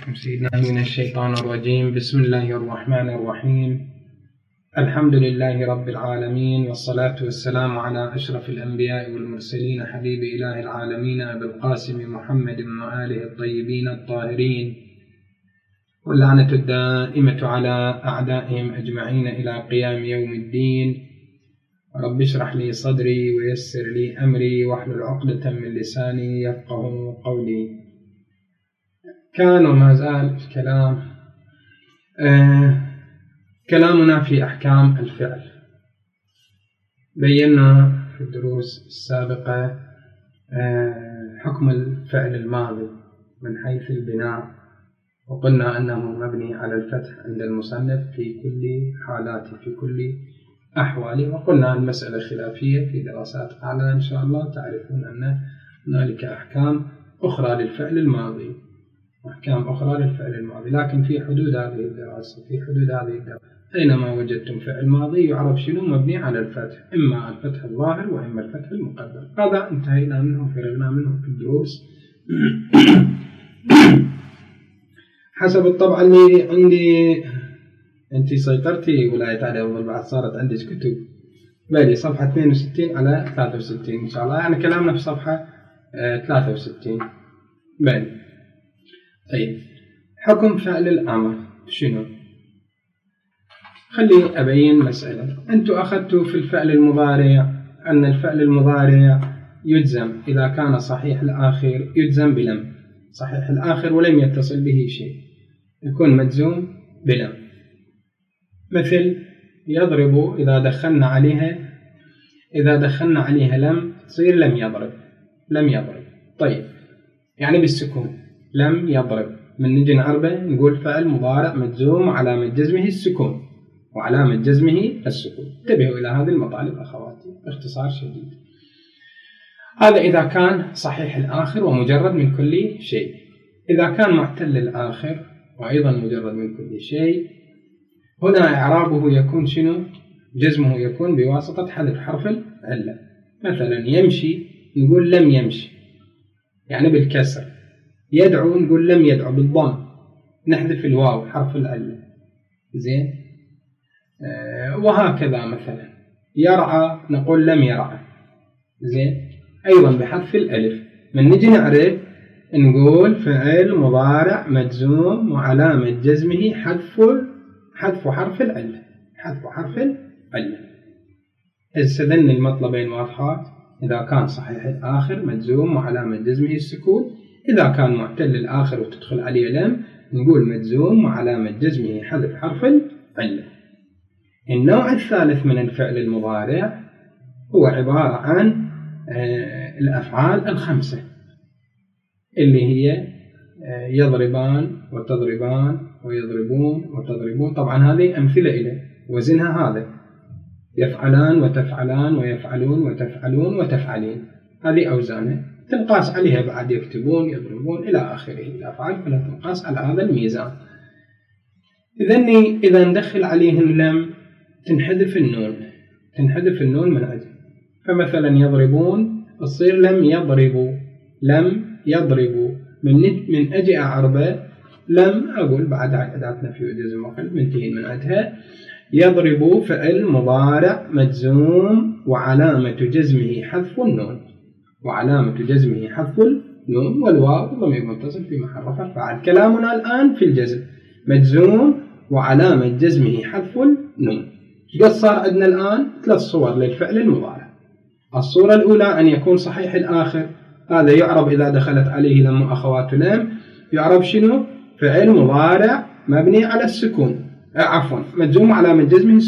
سيدنا من الشيطان الرجيم. بسم الله الرحمن الرحيم. الحمد لله رب العالمين، والصلاة والسلام على أشرف الأنبياء والمرسلين، حبيب إله العالمين أبي القاسم محمد وآله الطيبين الطاهرين، واللعنة الدائمة على أعدائهم أجمعين إلى قيام يوم الدين. رب اشرح لي صدري ويسر لي أمري واحلل عقدة من لساني يفقه قولي. كان وما زال الكلام كلامنا في أحكام الفعل. بينا في الدروس السابقة حكم الفعل الماضي من حيث البناء، وقلنا أنه مبني على الفتح عند المصنف في كل حالاته في كل أحواله، وقلنا المسألة خلافية في دراسات أعلى إن شاء الله. تعرفون أن هنالك أحكام أخرى للفعل الماضي، لكن في حدود هذه الدراسة، أينما وجدتم فعل ماضي يعرف شنو مبني على الفتح، إما الفتح الظاهر وإما الفتح المقدر. هذا انتهينا منه، فرغنا منه في الدروس. حسب الطبعة اللي عندي، أنت سيطرتي ولاية علي أفضل، بعد صارت عندك كتب بالي صفحة 62 على 63 إن شاء الله، يعني كلامنا في صفحة 63 بالي. طيب، حكم فعل الأمر شنو؟ خلي أبين مسألة. أنتم أخذتوا في الفعل المضارع أن الفعل المضارع يجزم إذا كان صحيح الآخر، يجزم بلم، صحيح الآخر ولم يتصل به شيء يكون مجزوم بلم. مثل يضرب، إذا دخلنا عليها لم تصير لم يضرب. طيب، يعني بالسكون لم يضرب، من نجي نعربه نقول فعل مضارع مجزوم وعلامة جزمه السكون، انتبهوا إلى هذه المطالب أخواتي باختصار شديد. هذا إذا كان صحيح الآخر ومجرد من كل شيء. إذا كان معتل الآخر وأيضا مجرد من كل شيء، هنا إعرابه يكون شنو؟ جزمه يكون بواسطة حذف حرف العلة. مثلا يمشي نقول لم يمشي، يعني بالكسر. يدعو نقول لم يدعو بالضم، نحذف الواو حرف العلة. زين، وهكذا. مثلا يرعى نقول لم يرعى، زين، أيضا بحذف الألف. من نجي نعرف نقول فعل مضارع مجزوم وعلامة جزمه حذف حرف العلة. استذن المطلبين واضحات. إذا كان صحيح الآخر مجزوم وعلامة جزمه السكون، إذا كان معتل الآخر وتدخل عليه لم نقول مجزوم وعلامة جزمه حذف حرف العلة. النوع الثالث من الفعل المضارع هو عبارة عن الأفعال الخمسة، اللي هي يضربان وتضربان ويضربون وتضربون. طبعا هذه أمثلة إليه، وزنها هذا: يفعلان وتفعلان ويفعلون وتفعلون وتفعلين. هذه أوزانه تنقاس عليها بعد يكتبون يضربون إلى آخره. الأفعال كلها تنقاس على هذا الميزان. إذا ندخل عليهم لم تنحذف النون من أجل. فمثلا يضربون تصير لم يضربوا. من أجي أعربه لم أقول بعد أداة نفي وجزم وقلب منتهين من عندها. يضرب فعل مضارع مجزوم وعلامة جزمه حذف النون، والواو ضمير متصل في محل رفع فاعل. كلامنا الآن في الجزم، مجزوم وعلامة جزمه حذف النون. قد صار عندنا الآن 3 صور للفعل المضارع. الصورة الأولى أن يكون صحيح الآخر، هذا يعرب إذا دخلت عليه لم أخوات لم، يعرب شنو؟ فعل مضارع مبني على السكون، مجزوم وعلامة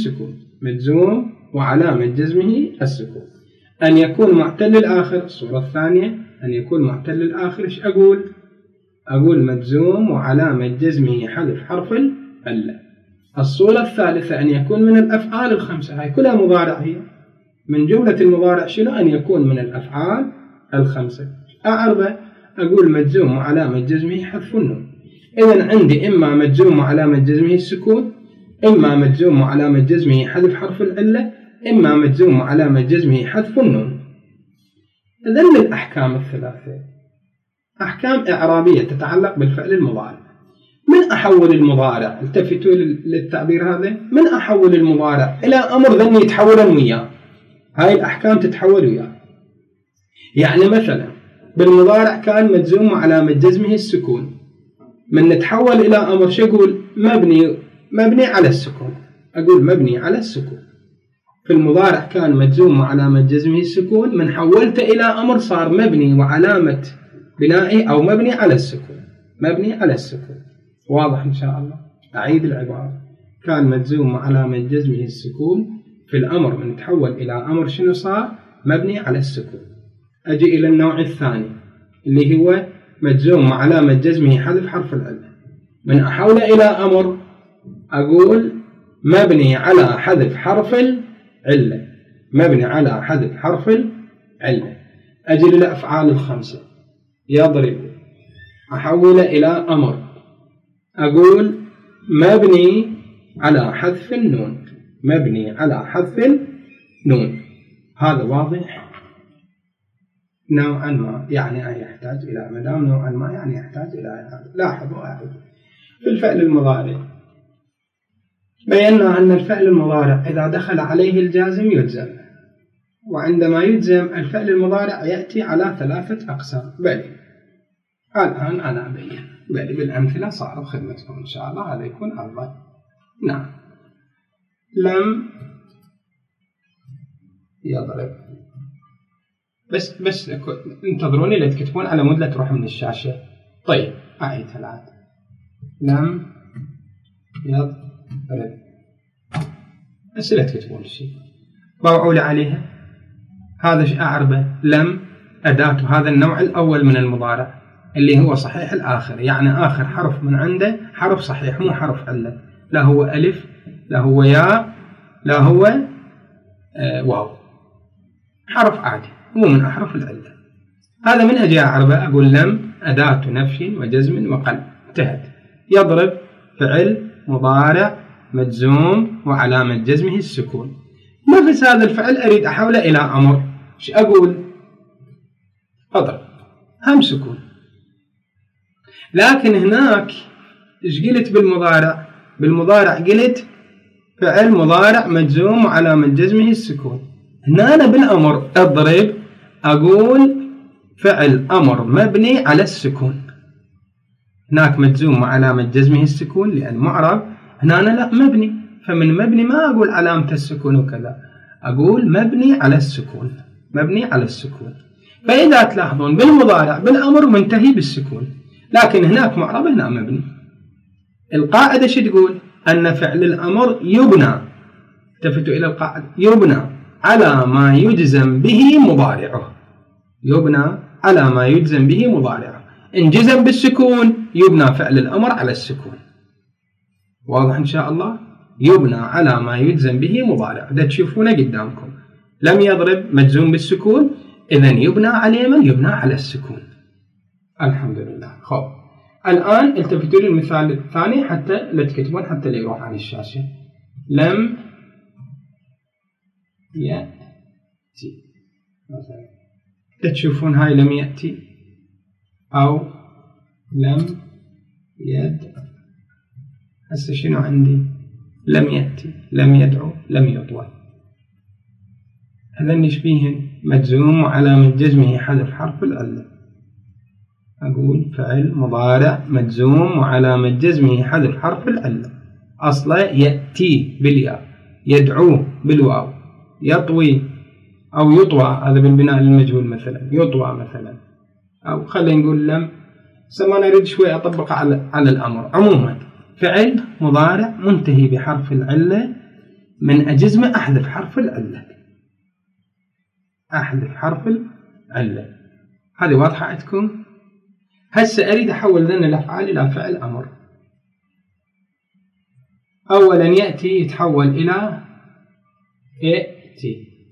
جزمه السكون. أن يكون معتل الآخر، الصورة الثانية أن يكون معتل الآخر، إيش أقول مجزوم وعلامة جزمه حذف حرف العلة. الصورة الثالثة أن يكون من الأفعال الخمسة، هاي كلها مضارع، هي من جملة المضارع شنو؟ أن يكون من الأفعال الخمسة. أعربه أقول مجزوم وعلامة جزمه حذف النون. إذن عندي إما مجزوم وعلامة جزمه السكون، إما مجزوم وعلامة جزمه حذف حرف العلة، إما مجزوم وعلامة جزمه حذف النون. إذن الأحكام الثلاثة أحكام إعرابية تتعلق بالفعل المضارع. من أحول المضارع، التفتوا للتعبير هذا، من أحول المضارع إلى أمر ذني يتحولا وياه، هاي الأحكام تتحول وياه. يعني مثلا بالمضارع كان مجزوم وعلامة جزمه السكون، من نتحول إلى أمر شو أقول؟ مبني على السكون، أقول مبني على السكون. في المضارع كان مجزوم وعلامة جزمه السكون، من حولته إلى أمر صار مبني وعلامة بنائه أو مبني على السكون، مبني على السكون. واضح إن شاء الله؟ أعيد العبارة، كان مجزوم وعلامة جزمه السكون، في الأمر من تحول إلى أمر شنو صار؟ مبني على السكون. أجي إلى النوع الثاني اللي هو مجزوم وعلامة جزمه حذف حرف العلة، من أحوله إلى أمر أقول مبني على حذف حرف العلة، مبني على حذف حرف العلة. أجي للأفعال الخمسة، يضرب أحوله إلى أمر أقول مبني على حذف النون، مبني على حذف النون. هذا واضح نوعا ما، يعني يحتاج إلى مدام نوعا ما يعني يحتاج إلى هذا. لاحظوا أعد في الفعل المضارع بينا أن الفعل المضارع إذا دخل عليه الجازم يجزم، وعندما يجزم الفعل المضارع يأتي على 3 أقسام. بل الآن أنا أبين بالأمثلة صار بخدمتكم إن شاء الله، هذا يكون أفضل. نعم، لم يضرب، بس انتظروني لتكتبون على مود لا تروح من الشاشة. طيب أعيد الآن، لم يضرب، بس لا تكتبون الشيء، ضوعوا لي عليها. هذا شيء أعربه، لم أداة هذا النوع الأول من المضارع اللي هو صحيح الآخر، يعني آخر حرف من عنده حرف صحيح مو حرف علة، لا هو ألف لا هو ياء لا هو واو، حرف عادي مو من أحرف العلة. هذا من أجي أعربه أقول لم أداة نفي وجزم وقلب، انتهت. يضرب فعل مضارع مجزوم وعلامة جزمه السكون، نفس هذا الفعل أريد أحوله إلى أمر، ايش أقول؟ أضرب، هم سكون. لكن هناك ايش قلت بالمضارع؟ بالمضارع قلت فعل مضارع مجزوم وعلامة جزمه السكون. هنا أنا بالأمر أضرب أقول فعل أمر مبني على السكون، هناك مجزوم وعلامة جزمه السكون لأن معرب، هنا أنا لا مبني، فمن مبني ما أقول علامة السكون وكذا، أقول مبني على السكون، مبني على السكون. فإذا تلاحظون بالمضارع بالأمر منتهي بالسكون، لكن هناك معرب هنا مبني. القاعدة شو تقول؟ أن فعل الأمر يبنى، التفتوا إلى القاعدة، يبنى على ما يجزم به مضارعه، يبنى على ما يجزم به مضارعه. إن جزم بالسكون يبنى فعل الأمر على السكون. واضح إن شاء الله؟ يبنى على ما يجزم به مضارع، ده تشوفونه قدامكم، لم يضرب مجزوم بالسكون، إذن يبنى على من؟ يبنى على السكون. الحمد لله. خب الآن التفتوا للمثال الثاني حتى لا تكتبون، حتى لا يروح عن الشاشة. لم يأتي مثلا، تشوفون هاي لم يأتي أو لم يدعو. هسه شنو عندي؟ لم يأتي، لم يدعو، لم يطوى، هذا يشبيهن مجزوم وعلامة جزمه حذف حرف العلة. أقول فعل مضارع مجزوم وعلامة جزمه حذف حرف العلة، أصله يأتي بالياء، يدعو بالواو، يطوي أو يطوى، هذا بالبناء للمجهول مثلا، يطوى مثلا، أو خلينا نقول لم. ما نريد شوي أطبق على الأمر. عموما فعل مضارع منتهي بحرف العلة، من أجزمه أحذف حرف العلة، أحذف حرف العلة. هذه واضحة عندكم؟ هسه أريد أحول ذن الأفعال إلى فعل أمر. أولا يأتي يتحول إلى ائتي،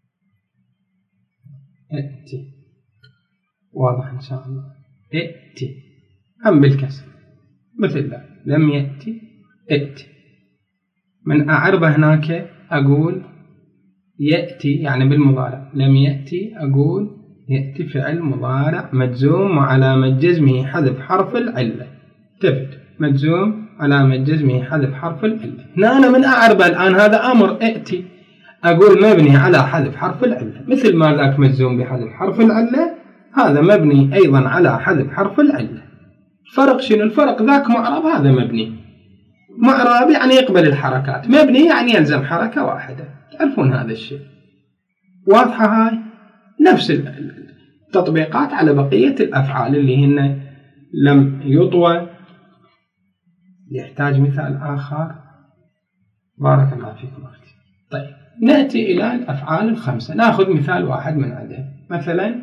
ائتي، واضح إن شاء الله؟ ائتي هم بالكسر مثل ذا، لم يأتي ائتي. من أعربه هناك أقول يأتي يعني بالمضارع، لم يأتي أقول يأتي فعل مضارع مجزوم وعلامة جزمه حذف حرف العلة. تفت مجزوم علامة جزمه حذف حرف العلة. هنا أنا من أعربه الآن هذا أمر ائتي، أقول مبني على حذف حرف العلة، مثل ما ذاك مجزوم بحذف حرف العلة هذا مبني أيضا على حذف حرف العلة. الفرق شنو؟ الفرق ذاك معرب هذا مبني. معرب يعني يقبل الحركات، مبني يعني يلزم حركة واحدة. تعرفون هذا الشيء؟ واضحة هاي؟ نفس التطبيقات على بقية الأفعال اللي هن لم يطوى. يحتاج مثال آخر. بارك الله فيكم أختي. طيب نأتي إلى الأفعال الخمسة، نأخذ مثال واحد من عندها. مثلا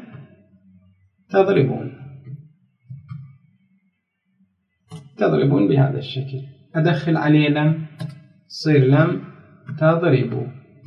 تضربون بهذا الشكل، أدخل عليه لم، تصير لم تضربوا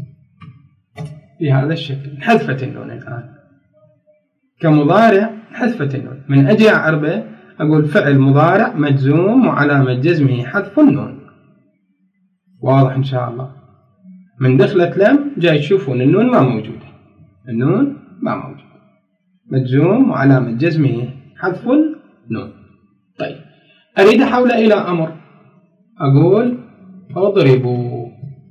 بهذا الشكل. حذفت النون الآن كمضارع، حذفت النون. من أجي أعربه أقول فعل مضارع مجزوم وعلامة جزمه حذف النون. واضح إن شاء الله؟ من دخلت لم جاي تشوفون النون ما موجودة، النون ما موجودة، مجزوم وعلامة جزمه حذف النون. طيب أريد أحوله إلى أمر، أقول أضربوا.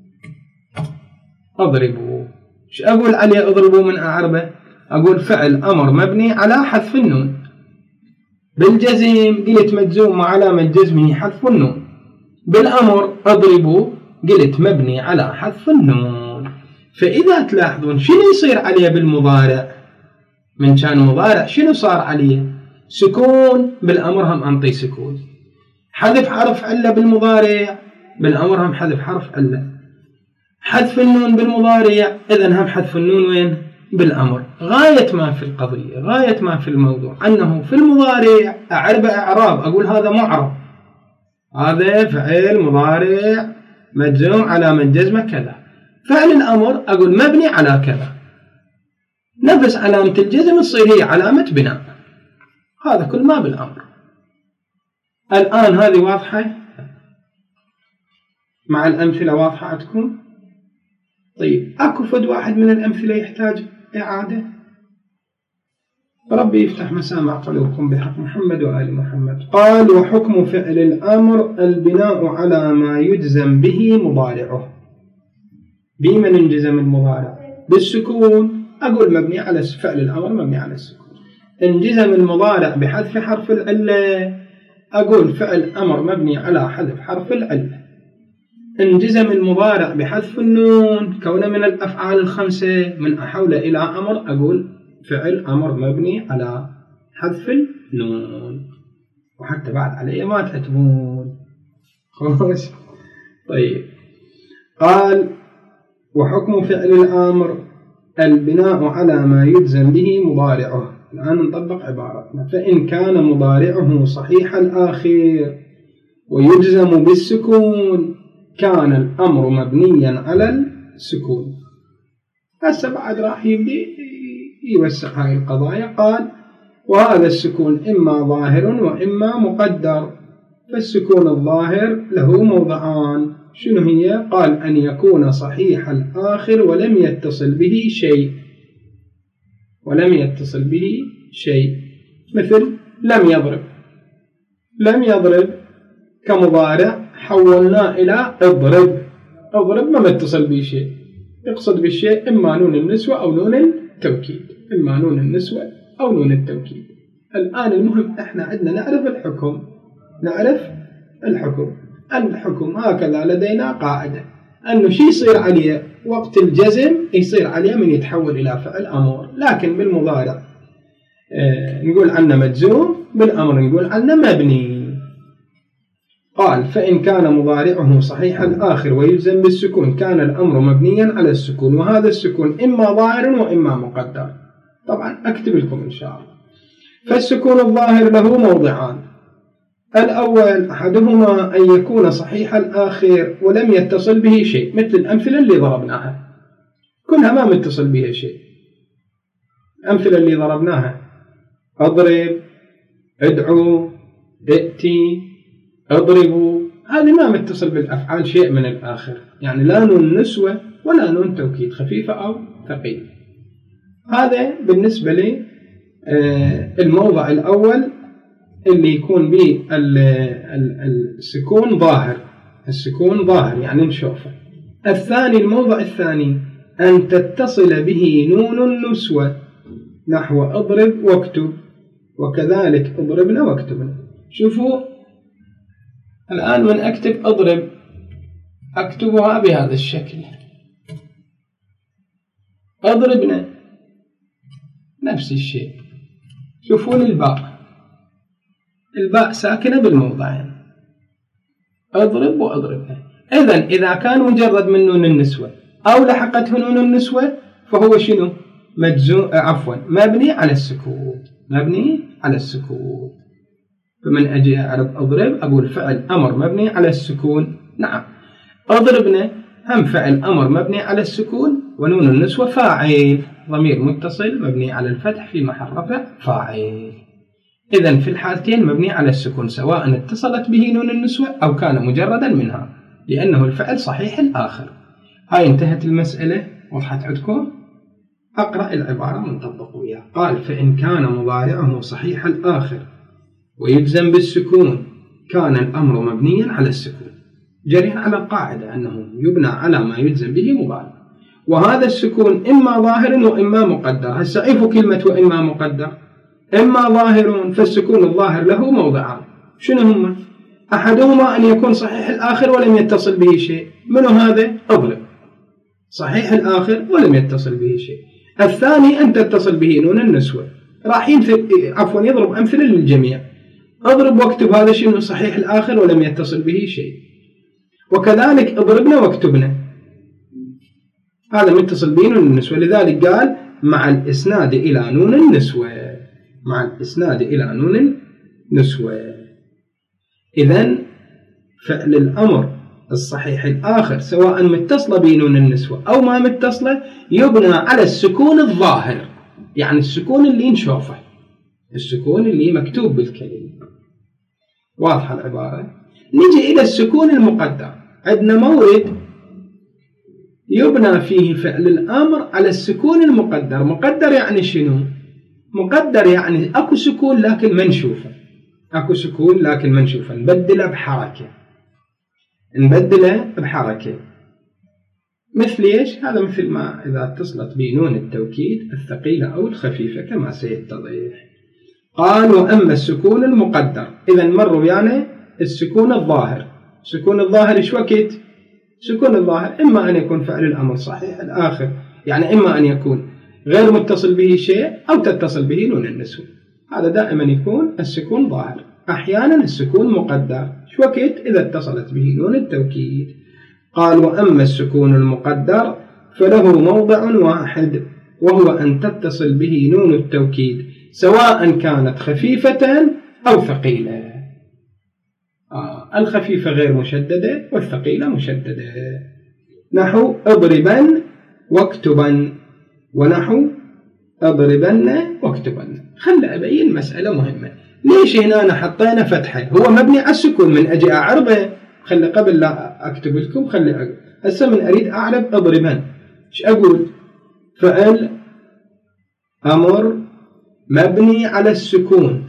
إيش أقول عليه أضربوا من أعربه؟ أقول فعل أمر مبني على حذف النون. بالجزم قلت مجزوم وعلامة جزمه حذف النون. بالأمر أضربوا قلت مبني على حذف النون. فإذا تلاحظون شنو يصير عليه بالمضارع؟ من كان مضارع شنو صار عليه؟ سكون. بالأمر هم أنطي سكون. حذف حرف علة بالمضارع، بالأمر هم حذف حرف علة. حذف النون بالمضارع، إذن هم حذف النون وين؟ بالأمر. غاية ما في القضية، غاية ما في الموضوع أنه في المضارع أعرب إعراب، أقول هذا معرب، هذا فعل مضارع مجزوم علامة جزمه كذا. فعل الأمر أقول مبني على كذا، نفس علامة الجزم تصير هي علامة بناء. هذا كل ما بالأمر. الآن هذه واضحة مع الأمثلة؟ واضحة عندكم؟ طيب أكو فد واحد من الأمثلة يحتاج إعادة؟ ربي يفتح مسامع قلوبكم بحق محمد وآل محمد. قال وحكم فعل الأمر البناء على ما يجزم به مضارعه. بمن انجزم المضارع؟ بالسكون. أقول مبني على فعل الأمر مبني على السكون. انجزم المضارع بحذف حرف العلة، أقول فعل أمر مبني على حذف حرف العلة. انجزم المضارع بحذف النون كونه من الأفعال الخمسة، من أحول إلى أمر أقول فعل أمر مبني على حذف النون. وحتى بعد عليه ما تأتمون. خوش. طيب قال وحكم فعل الأمر البناء على ما يجزم به مضارعه. الآن نطبق عبارتنا. فإن كان مضارعه صحيح الآخر ويجزم بالسكون كان الأمر مبنيا على السكون. هسه بعد راح يبدي يوسع هاي القضايا. قال وهذا السكون إما ظاهر وإما مقدر. فالسكون الظاهر له موضعان. شنو هي؟ قال أن يكون صحيح الآخر ولم يتصل به شيء. ولم يتصل به شيء، مثل لم يضرب. لم يضرب كمضارع حولنا إلى اضرب. اضرب ما متصل به شيء، يقصد بالشيء إما نون النسوة أو نون التوكيد. إما نون النسوة أو نون التوكيد. الآن المهم إحنا عندنا نعرف الحكم. نعرف الحكم هكذا لدينا قاعدة أنه شيء يصير عليه وقت الجزم يصير عليه من يتحول إلى فعل أمر. لكن بالمضارع نقول عنه مجزوم، بالأمر نقول عنه مبني. قال فإن كان مضارعه صحيح الآخر ويجزم بالسكون كان الأمر مبنيا على السكون. وهذا السكون إما ظاهر وإما مقدر. طبعا أكتب لكم إن شاء الله. فالسكون الظاهر له موضعان. الأول أحدهما أن يكون صحيح الآخر ولم يتصل به شيء، مثل الأمثلة اللي ضربناها كلها ما متصل بها شيء. الأمثلة اللي ضربناها أضرب، ادعو، ائتي، اضربوا، هذه ما متصل بالأفعال شيء من الآخر، يعني لا نون نسوة ولا نون توكيد خفيفة أو ثقيلة. هذا بالنسبة لي الموضع الأول اللي يكون به السكون ظاهر، السكون ظاهر يعني نشوفه. الثاني الموضع الثاني أن تتصل به نون النسوة، نحو اضرب واكتب، وكذلك اضربنا واكتبنا. شوفوا الآن من أكتب اضرب أكتبها بهذا الشكل، اضربنا نفس الشيء. شوفون الباء ساكنة بالموضعين، اضرب واضربنا. إذا كان مجرد من نون النسوة أو لحقته نون النسوة فهو شنو؟ مبني على السكون، مبني على السكون. فمن أجي أعرف أضرب أقول فعل أمر مبني على السكون، نعم. أضربنا هم فعل أمر مبني على السكون، ونون النسوة فاعل ضمير متصل مبني على الفتح في محل رفع فاعل. إذن في الحالتين مبني على السكون، سواء اتصلت به نون النسوة أو كان مجردا منها، لأنه الفعل صحيح الآخر. هاي انتهت المسألة، وضحت عندكم؟ أقرأ العبارة ونطبق وياها. قال: فإن كان مضارعه صحيح الآخر ويجزم بالسكون كان الأمر مبنيا على السكون، جريا على القاعدة أنه يبنى على ما يجزم به مضارع، وهذا السكون إما ظاهر وإما مقدر. هسه عرفوا كلمة وإما مقدر. إما ظاهر فالسكون الظاهر له موضعان، شنو هما؟ أحدهما أن يكون صحيح الآخر ولم يتصل به شيء، منو هذا؟ اضرب، صحيح الآخر ولم يتصل به شيء. الثاني أن تتصل به نون النسوة، راح يضرب أمثلة للجميع. اضرب واكتب، هذا شنو؟ صحيح الآخر ولم يتصل به شيء. وكذلك اضربنا واكتبنا، هذا متصل به نون النسوة، لذلك قال مع الإسناد إلى نون النسوة، مع الإسناد إلى نون النسوة. إذن فعل الأمر الصحيح الآخر سواء متصلة بنون النسوة أو ما متصلة يبنى على السكون الظاهر، يعني السكون اللي نشوفه، السكون اللي مكتوب بالكلمة. واضحة العبارة؟ نجي إلى السكون المقدر. عندنا مورد يبنى فيه فعل الأمر على السكون المقدر. مقدر يعني شنو؟ مقدر يعني أكو سكون لكن منشوفة، أكو سكون لكن منشوفة، نبدله بحركة، نبدله بحركة. مثل إيش؟ هذا مثل ما إذا اتصلت بنون التوكيد الثقيلة أو الخفيفة كما سيتضح. قال: وأما السكون المقدر، إذا مروا يعني السكون الظاهر. السكون الظاهر إيش وقت؟ سكون الظاهر إما أن يكون فعل الأمر صحيح الآخر، يعني إما أن يكون غير متصل به شيء أو تتصل به نون النسوة، هذا دائما يكون السكون ظاهر. أحيانا السكون مقدر، إيش وقت؟ إذا اتصلت به نون التوكيد. قال: وأما السكون المقدر فله موضع واحد، وهو أن تتصل به نون التوكيد سواء كانت خفيفة أو ثقيلة. الخفيفة غير مشددة والثقيلة مشددة، نحو اضربن واكتبن، ونحو اضربن واكتبن. خلنا أبين مسألة مهمة. ليش هنا حطينا فتحة؟ هو مبني على السكون. من أجي أعربه، خلي قبل لا أكتب لكم خلي أقول هسه من أريد أعرب اضربن، إيش أقول؟ فعل أمر مبني على السكون،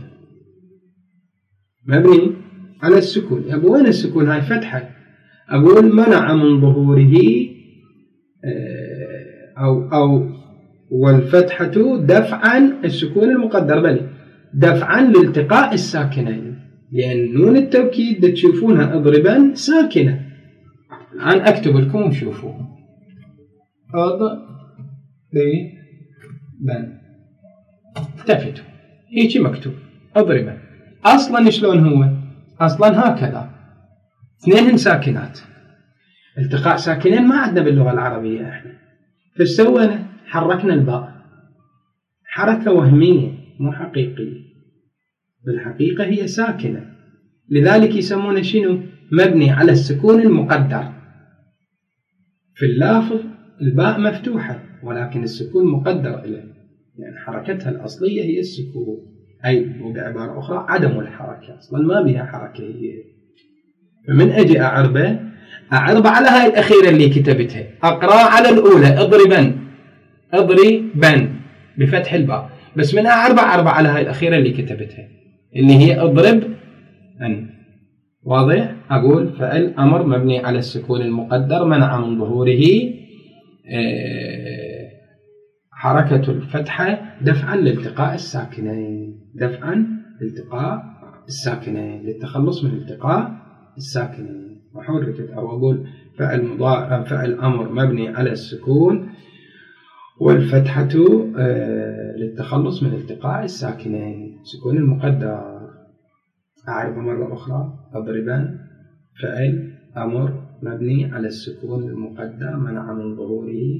مبني على السكون. يبقى وين السكون؟ هاي فتحة. أقول منع من ظهوره أو والفتحة دفعا السكون المقدر، بل دفعا لالتقاء الساكنين، لأن نون التوكيد تشوفونها اضربا ساكنة. الآن أكتب لكم وشوفوا اضربن، التفتوا هيك مكتوب اضربن. أصلا شلون هو؟ أصلا هكذا، اثنين ساكنات، التقاء ساكنين ما عندنا باللغة العربية احنا. فسوينا حركنا الباء حركة وهمية مو حقيقية، بالحقيقة هي ساكنة، لذلك يسمونه شنو؟ مبني على السكون المقدر. في اللافظ الباء مفتوحة ولكن السكون مقدر إليه، يعني حركتها الأصلية هي السكون، أي وبعبارة أخرى عدم الحركة، أصلا ما بها حركة هي. فمن أجي أعربه على هاي الأخيرة اللي كتبتها، أقرأ على الأولى اضربن بفتح الباء، بس من أعرب على هاي الأخيرة اللي كتبتها اللي هي اضرب أن. واضح؟ أقول فعل أمر مبني على السكون المقدر منع من ظهوره حركة الفتحة دفعا لالتقاء الساكنين، دفعا لالتقاء الساكنين، للتخلص من التقاء الساكنين. وحركت أو أقول فعل أمر مبني على السكون والفتحة للتخلص من التقاء الساكنين، سكون المقدر. أعرف مرة أخرى: أضربان فعل أمر مبني على السكون المقدر منع من ظهوره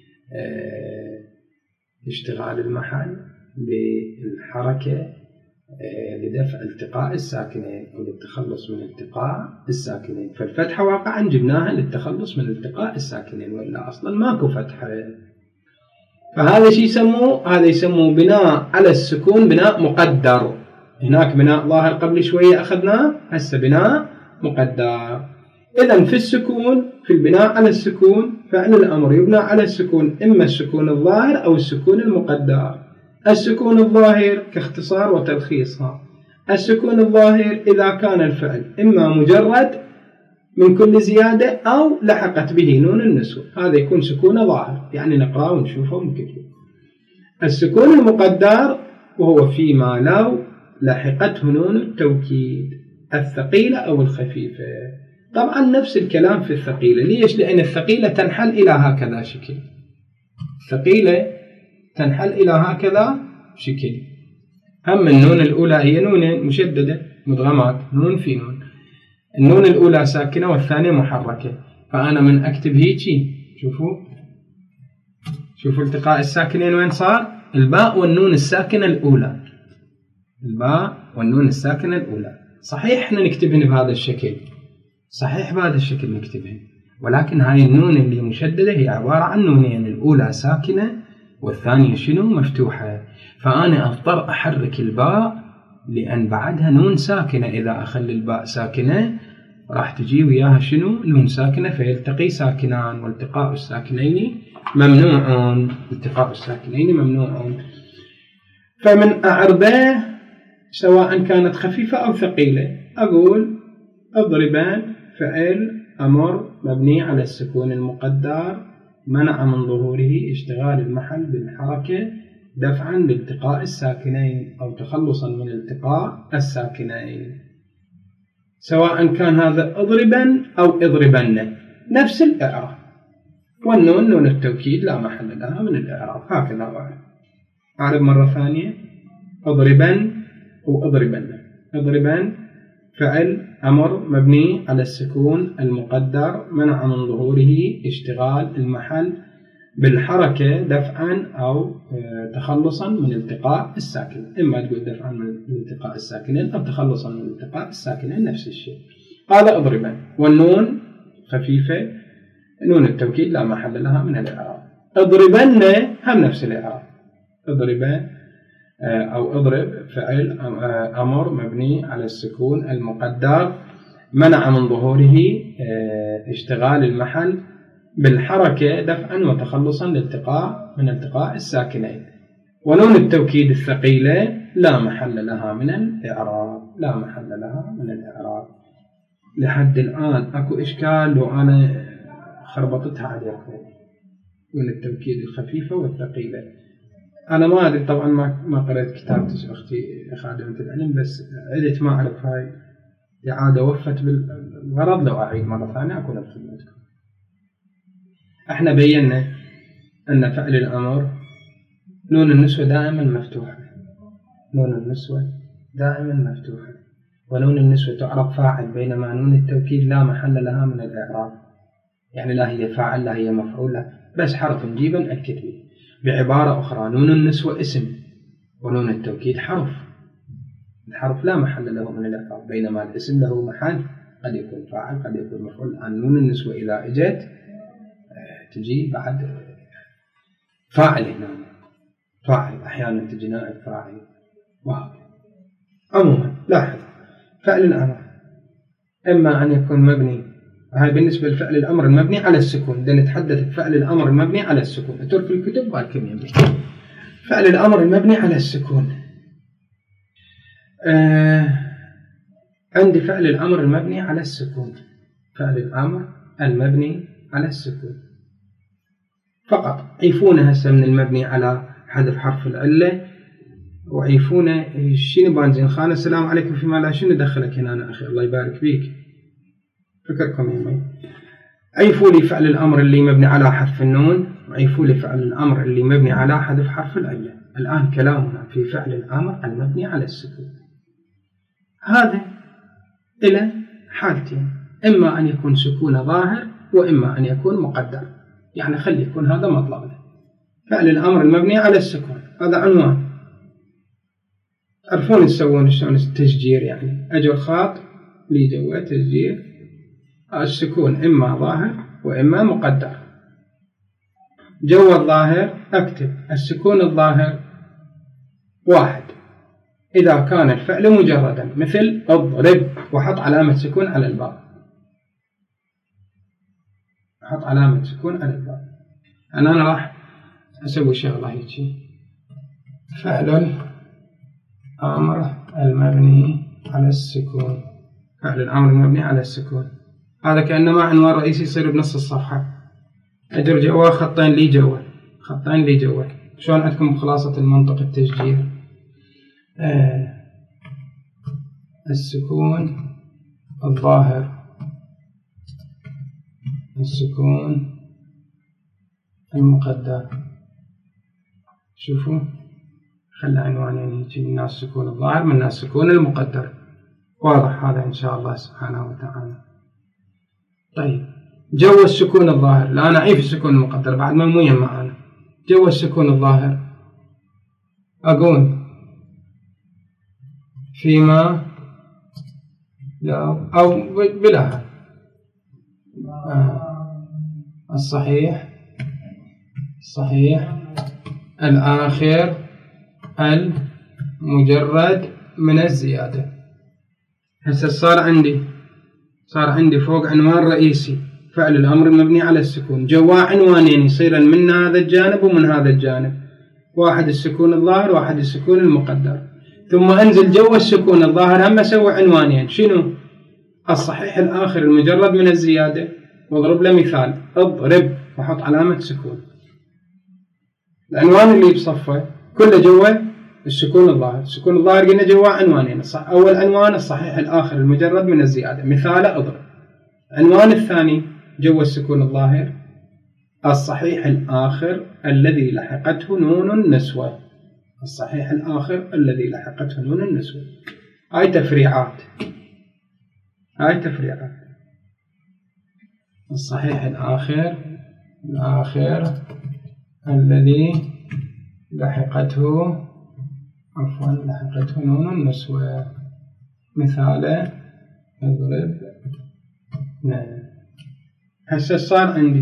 اشتغال المحل بالحركة لدفع التقاء الساكنين أو للتخلص من التقاء الساكنين. فالفتحة واقعا جبناها للتخلص من التقاء الساكنين، وإلا أصلا ماكو فتحة. فهذا شيء يسموه بناء على السكون بناء مقدر. هناك بناء ظاهر قبل شوية أخذناه، هسه بناء مقدر. إذن في السكون، في البناء على السكون، فعل الأمر يبنى على السكون، إما السكون الظاهر أو السكون المقدر. السكون الظاهر كاختصار وتلخيصها: السكون الظاهر إذا كان الفعل إما مجرد من كل زيادة أو لحقت به نون النسوة، هذا يكون سكون ظاهر، يعني نقرأ ونشوفه ونكتبه. السكون المقدر وهو فيما لو لحقته نون التوكيد الثقيلة أو الخفيفة. طبعا نفس الكلام في الثقيلة. ليش؟ لأن الثقيلة تنحل إلى هكذا شكل، الثقيلة تنحل إلى هكذا شكل. أما النون الأولى هي نون مشددة مدغمات، نون في نون، النون الأولى ساكنة والثانية محركة. فأنا من أكتب هيجي، شوفوا التقاء الساكنين وين صار؟ الباء والنون الساكنة الأولى، الباء والنون الساكنة الأولى. صحيح احنا نكتبهن بهذا الشكل، صحيح بهذا الشكل نكتبهن، ولكن هاي النون اللي مشددة هي عبارة عن نونين، الأولى ساكنة والثانية شنو؟ مفتوحة. فأنا أضطر أحرك الباء لأن بعدها نون ساكنة. إذا أخلي الباء ساكنة راح تجي وياها شنو؟ نون ساكنة، فيلتقي ساكنان، والتقاء الساكنين ممنوع، التقاء الساكنين ممنوع. فمن أعربه سواء كانت خفيفة أو ثقيلة أقول اضربان فعل أمر مبني على السكون المقدر منع من ظهوره اشتغال المحل بالحركة دفعا لالتقاء الساكنين أو تخلصا من التقاء الساكنين، سواء كان هذا اضربا أو اضربن، نفس الإعراب. والنون نون التوكيد لا محل لها من الإعراب، هكذا أعرب مرة ثانية: اضربن واضربن. اضربن فعل أمر مبني على السكون المقدر منع من ظهوره اشتغال المحل بالحركة دفعا أو تخلصا من التقاء الساكن. إما تقول دفعا من التقاء الساكنين أو تخلصا من التقاء الساكنين، نفس الشيء. قال اضربا، والنون خفيفة، نون التوكيد لا محل لها من الإعراب. اضربن هم نفس الإعراب، اضربن أو اضرب فعل أمر مبني على السكون المقدر منع من ظهوره اشتغال المحل بالحركة دفعا وتخلصا من التقاء الساكنين. ونون التوكيد الثقيلة لا محل لها من الإعراب، لا محل لها من الإعراب. لحد الآن أكو إشكال لو أنا خربطتها عليكم؟ نون التوكيد الخفيفة والثقيلة. أنا ما أدري طبعا، ما قرأت كتابتك أختي خادمة العلم، بس عدت ما أعرف هاي إعادة وفت بالغرض. لو أعيد مرة ثانية أكون بخدمتكم. احنا بينا أن فعل الأمر نون النسوة دائما مفتوحة، نون النسوة دائما مفتوحة، ونون النسوة تعرف فاعل، بينما نون التوكيد لا محل لها من الإعراب، يعني لا هي فاعل لا هي مفعول، بس حرف نجيبه نأكد به. بعبارة أخرى نون النسوة اسم ونون التوكيد حرف، الحرف لا محل له من الإعراب، بينما الاسم له محل، قد يكون فاعل قد يكون مفعول. عن نون النسوة إذا اجت تجي بعد فاعل، هنا فاعل أحيانا تجي نائب فاعل وهكذا. عموما لاحظ فعل الأمر إما أن يكون مبني، هاي بالنسبة لفعل الأمر المبني على السكون، ده نتحدث بفعل الأمر المبني على السكون. اترك الكتب بالكم يمين. فعل الأمر المبني على السكون عندي فعل الأمر المبني على السكون، فعل الأمر المبني على السكون فقط. عيفونا هسه من المبني على حذف حرف العلة، وعيفونا شنو بانزين خانة. السلام عليكم فيما لا، شنو دخلك هنا أنا أخي؟ الله يبارك فيك، فكركم يا مي. عيفوا لي فعل الأمر اللي مبني على حذف النون، وعيفوا لي فعل الأمر اللي مبني على حذف حرف العلة. الآن كلامنا في فعل الأمر المبني على السكون. هذا إلى حالتين، إما أن يكون سكون ظاهر وإما أن يكون مقدر. يعني خلي يكون هذا مطلبنا، فعل الأمر المبني على السكون، هذا عنوان. تعرفون تسوون شلون التشجير، يعني أجو الخاط لي جوا تشجير، السكون إما ظاهر وإما مقدر. جوا الظاهر أكتب السكون الظاهر واحد إذا كان الفعل مجردا، مثل اضرب، وحط علامة سكون على الباء، حط علامة سكون على الباء. أنا راح أسوي شغلة هيك، فعل الأمر المبني على السكون، فعل الأمر المبني على السكون، هذا كأنما عنوان رئيسي يصير بنص الصفحة. أجر جوا خطين لي جوا، خطين لي جوا. شلون عندكم خلاصة المنطق التشجير؟ السكون الظاهر، السكون المقدر. شوفوا خلى عنوانين هيك، من السكون الظاهر من السكون المقدر. واضح هذا إن شاء الله سبحانه وتعالى. طيب جو السكون الظاهر، لا أنا أعيف السكون المقدر بعد ما مو معانا. جو السكون الظاهر أقول فيما لا أو بلا الصحيح، الصحيح الآخر المجرد من الزيادة. هسه صار عندي فوق عنوان رئيسي فعل الأمر المبني على السكون، جوا عنوانين يصيرا من هذا الجانب ومن هذا الجانب، واحد السكون الظاهر واحد السكون المقدر. ثم أنزل جوا السكون الظاهر هم أسوي عنوانين، شنو؟ الصحيح الآخر المجرد من الزيادة، واضرب له مثال اضرب وحط علامة سكون. العنوان اللي بصفه كله جوا السكون الظاهر. السكون الظاهر قلنا جوا عنوانين، أول عنوان الصحيح الآخر المجرد من الزيادة، مثال اضرب. العنوان الثاني جوا السكون الظاهر الصحيح الآخر الذي لحقته نون النسوة، الصحيح الآخر الذي لحقته نون النسوة. هاي تفريعات، هاي تفريعات. الصحيح الآخر الذي لحقته لحقته نون النسوة، مثال اضرب. نعم. هسه صار عندي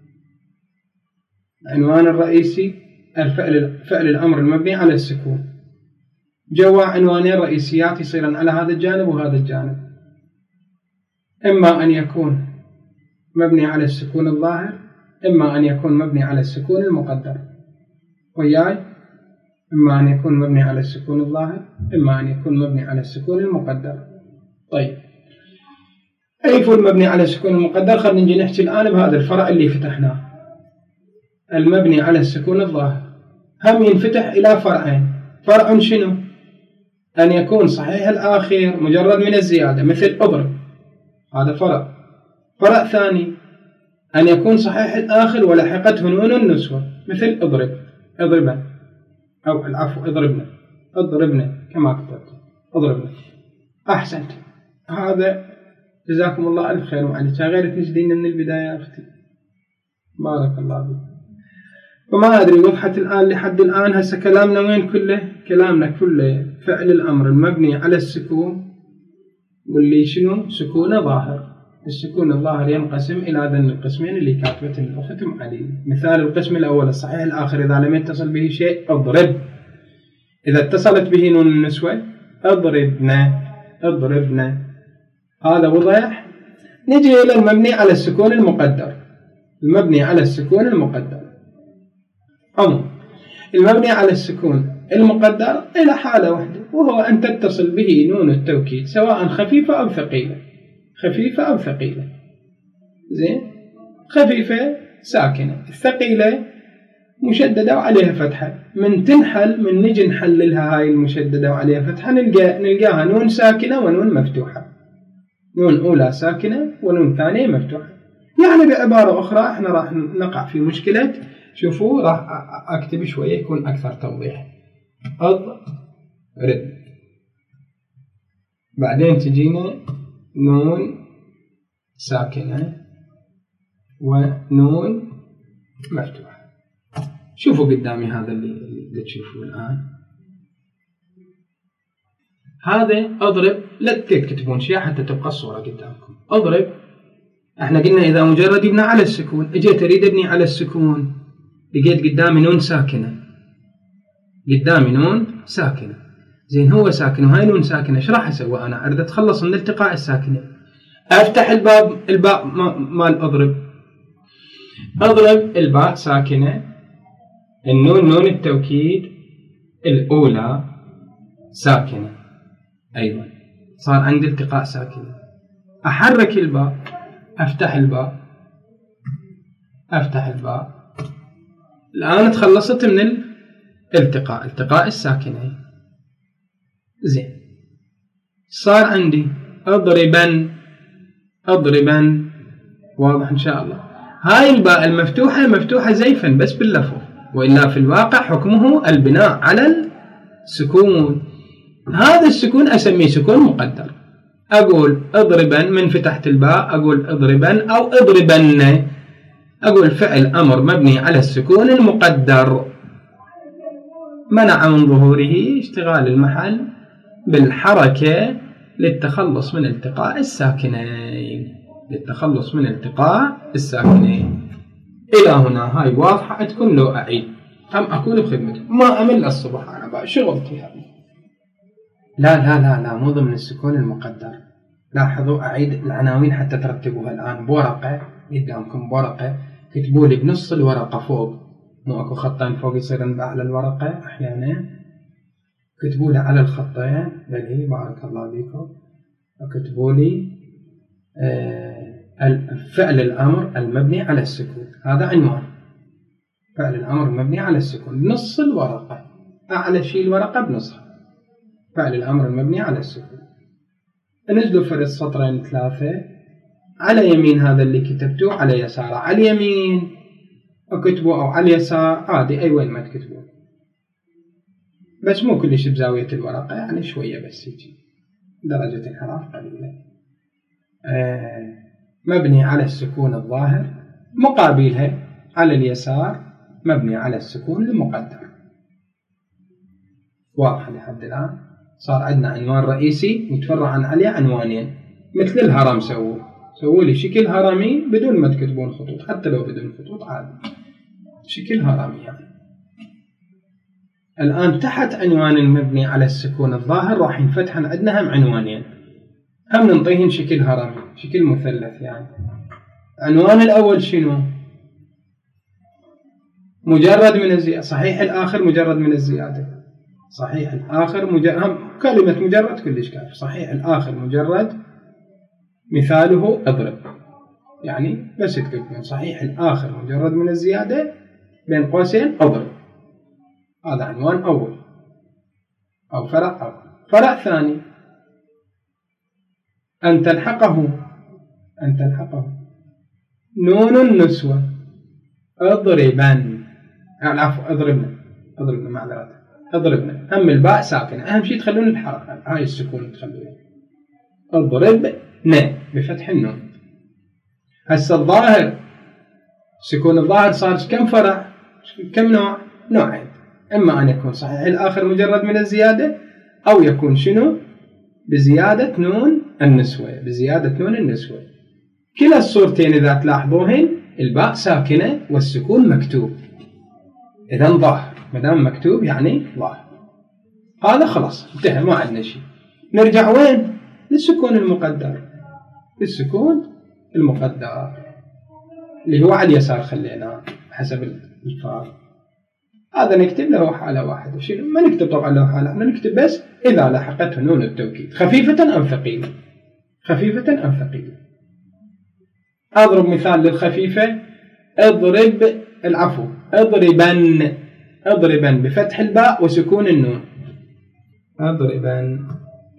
العنوان الرئيسي فعل الأمر المبني على السكون، جوا عنوانين رئيسيات يصيرن على هذا الجانب وهذا الجانب، إما أن يكون مبني على السكون الظاهر إما أن يكون مبني على السكون المقدر. وياي إما أن يكون مبني على السكون الظاهر إما أن يكون مبني على السكون المقدر. طيب عيفوا المبني على السكون المقدر. خلينا نجي نحكي الآن بهذا الفرع اللي فتحناه. المبني على السكون الظاهر هم ينفتح إلى فرعين. فرع شنو؟ أن يكون صحيح الآخر مجرد من الزيادة، مثل اضرب، هذا فرع. فرع ثاني أن يكون صحيح الآخر ولحقته نون النسوة، مثل اضرب، اضربا، أو العفو اضربنا، اضربنا كما كتبت، اضربنا. أحسنت. هذا جزاكم الله ألف خير وعليك. غير تنجدين من البداية يا أختي، بارك الله بك. وما أدري وضحت الآن لحد الآن. هسه كلامنا وين كله؟ كلامنا كله فعل الأمر المبني على السكون، واللي شنو؟ سكون ظاهر. السكون الظاهر ينقسم إلى ذن القسمين اللي كاتبتهم الأخت علي. مثال القسم الأول الصحيح الآخر إذا لم يتصل به شيء اضرب، إذا اتصلت به نون النسوة اضربنا، اضربنا. هذا وضح. نجي إلى المبني على السكون المقدر. المبني على السكون المقدر المبني على السكون المقدر إلى حالة واحدة، وهو أن تتصل به نون التوكيد سواء خفيفة أو ثقيلة. خفيفة أو ثقيلة. زين. خفيفة ساكنة، الثقيلة مشددة وعليها فتحة. من نجي نحللها هاي المشددة وعليها فتحة نلقاها نون ساكنة ونون مفتوحة. نون أولى ساكنة ونون ثانية مفتوحة. يعني بعبارة أخرى احنا راح نقع في مشكلة. شوفوا راح أكتب شوية يكون أكثر توضيح. أضرب، بعدين تجينا نون ساكنة ونون مفتوحة. شوفوا قدامي هذا اللي تشوفوه الآن. هذا أضرب، لا تكتبون شيء حتى تبقى الصورة قدامكم. أضرب، احنا قلنا إذا مجرد يبنى على السكون. اجيت أريد أبني على السكون، لقيت قدامي نون ساكنة. قدامي نون ساكنة. زين، هو ساكن وهاي نون ساكنة. ايش راح أسوي أنا؟ أريد أتخلص من التقاء الساكنة. أفتح الباء مال أضرب الباء ساكنة. النون نون التوكيد الأولى ساكنة. أيضا صار عندي التقاء ساكنة. أحرك الباء، أفتح الباء. الآن تخلصت من التقاء الساكنة. زين، صار عندي أضربا. واضح إن شاء الله. هاي الباء المفتوحة زيفا بس باللفظ، وإلا في الواقع حكمه البناء على السكون. هذا السكون أسميه سكون مقدر. أقول أضربا، من فتحت الباء أقول أضربا أو أضربن. أقول فعل أمر مبني على السكون المقدر، منع منظهوره اشتغال المحل بالحركة للتخلص من التقاء الساكنين. إلى هنا هاي واضحة. تكون لو أعيد أم أكون بخدمتكم، ما أمل الصبح أنا بقى شغلتي هذه. لا مو ضمن السكون المقدر. لاحظوا، أعيد العناوين حتى ترتبوها الآن بورقة قدامكم. بورقة كتبوا لي بنص الورقة فوق، مو أكو خطين فوق يصير على الورقة أحيانا. كتبوا لي على الخطين بلي بارك الله بكم. وكتبوا لي فعل الأمر المبني على السكون. هذا عنوان فعل الأمر المبني على السكون بنص الورقة، أعلى شيء الورقة بنصها. فعل الأمر المبني على السكون. نزلوا فرد سطرين 3 على يمين هذا اللي كتبتوه، على يسار على اليمين وكتبوا، أو على اليسار عادي أي وين ما تكتبوا، بس مو كلش بزاوية الورقة، يعني شوية بس يجي درجة انحراف قليلة. مبني على السكون الظاهر، مقابلها على اليسار مبني على السكون المقدر. واضح لحد الآن؟ صار عندنا عنوان رئيسي متفرع عن عليه عنوانين، مثل الهرم. سووا لي شكل هرمي بدون ما تكتبون خطوط، حتى لو بدون خطوط عادي، شكل هرمي يعني. الآن تحت عنوان المبني على السكون الظاهر راح ينفتح عندنا هم عنوانين، هم ننطيهن شكل هرمي، شكل مثلث يعني. عنوان الأول شنو؟ مجرد من الزيادة. صحيح الآخر مجرد من الزيادة. صحيح الآخر كلمة مجرد كلش كافي. صحيح الآخر مجرد، مثاله اضرب، يعني بس تكتبون صحيح الآخر مجرد من الزيادة بين قوسين اضرب. هذا عنوان أول أو فرع أول. فرع ثاني، أن تلحقه نون النسوة. اضربن، عفوا اضربنا معذرة، اضربنا. هم الباء ساكنة، أهم شيء تخلون الحركة هاي السكون تخلونها. اضربنا بفتح النون. هسه الظاهر، سكون الظاهر صار كم فرع؟ كم نوع؟ نوعين. إما أن يكون صحيح الآخر مجرد من الزيادة، أو يكون شنو؟ بزيادة نون النسوة. كلا الصورتين إذا تلاحظوهن الباء ساكنة والسكون مكتوب، إذن ظاهر. مدام مكتوب يعني ظاهر. هذا خلاص انتهى، ما عندنا شيء. نرجع وين؟ للسكون المقدر اللي هو على اليسار، خلينا حسب الفار. هذا نكتب له حالة واحدة. ما نكتب طبعا له حالة، نكتب بس إذا لحقته نون التوكيد خفيفة أم ثقيلة. خفيفة أم ثقيلة. أضرب مثال للخفيفة. اضربن بفتح الباء وسكون النون. اضربن.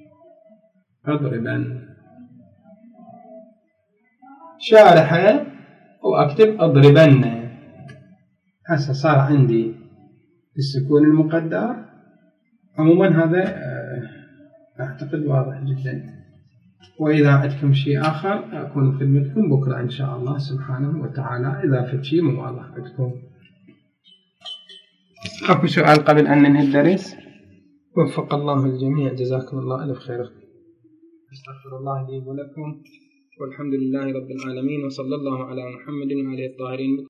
شارحة وأكتب اضربن. هسه صار عندي السكون المقدر. عموما هذا أعتقد واضح جدا، وإذا عندكم شيء آخر أكون في خدمتكم بكرة إن شاء الله سبحانه وتعالى إذا في شيء مو واضح عندكم. أكو سؤال قبل أن ننهي الدرس؟ وفق الله الجميع، جزاكم الله ألف خير. أستغفر الله لي ولكم، والحمد لله رب العالمين، وصلى الله على محمد وعلى آله الطاهرين.